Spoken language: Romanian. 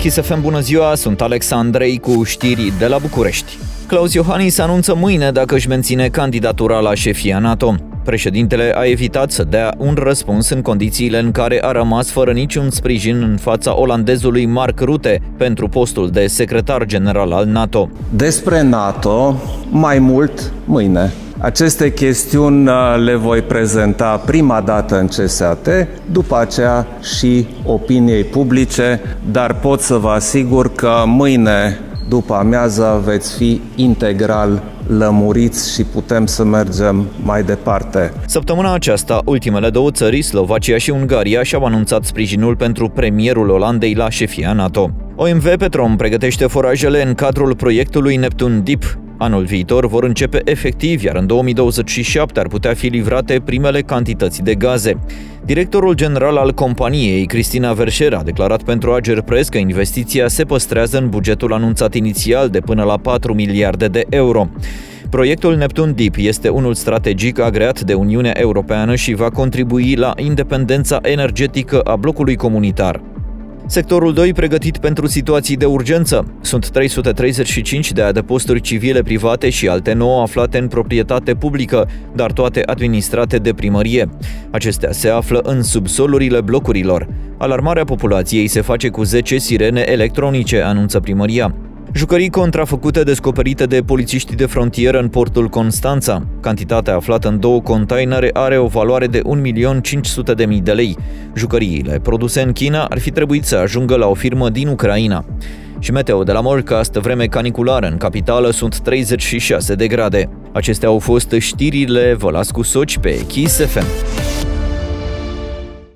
Kiss FM, bună ziua, sunt Alex Andrei cu știri de la București. Klaus Iohannis anunță mâine dacă își menține candidatura la șefia NATO. Președintele a evitat să dea un răspuns în condițiile în care a rămas fără niciun sprijin în fața olandezului Mark Rutte pentru postul de secretar general al NATO. Despre NATO, mai mult mâine. Aceste chestiuni le voi prezenta prima dată în CSAT, după aceea și opiniei publice, dar pot să vă asigur că mâine, după amiază, veți fi integral lămuriți și putem să mergem mai departe. Săptămâna aceasta, ultimele două țări, Slovacia și Ungaria, și-au anunțat sprijinul pentru premierul Olandei la șefia NATO. OMV Petrom pregătește forajele în cadrul proiectului Neptun Deep. Anul viitor vor începe efectiv, iar în 2027 ar putea fi livrate primele cantități de gaze. Directorul general al companiei, Cristina Verșer, a declarat pentru Ager Press că investiția se păstrează în bugetul anunțat inițial de până la 4 miliarde de euro. Proiectul Neptun Deep este unul strategic agreat de Uniunea Europeană și va contribui la independența energetică a blocului comunitar. Sectorul 2 pregătit pentru situații de urgență. Sunt 335 de adăposturi civile private și alte 9 aflate în proprietate publică, dar toate administrate de primărie. Acestea se află în subsolurile blocurilor. Alarmarea populației se face cu 10 sirene electronice, anunță primăria. Jucării contrafăcute descoperite de polițiștii de frontieră în portul Constanța. Cantitatea aflată în 2 containere are o valoare de 1.500.000 de lei. Jucăriile produse în China ar fi trebuit să ajungă la o firmă din Ucraina. Și meteo de la Morcast, vreme caniculară în capitală, sunt 36 de grade. Acestea au fost știrile, vă las cu soci pe Kiss FM.